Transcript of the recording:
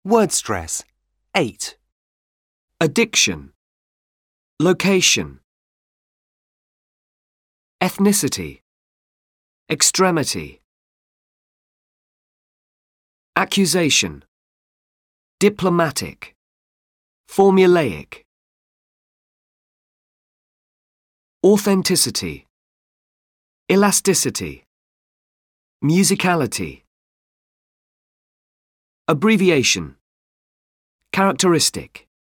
Word stress. 8. Addiction. Location. Ethnicity. Extremity. Accusation. Diplomatic. Formulaic. Authenticity. Elasticity. Musicality. Abbreviation. Characteristic.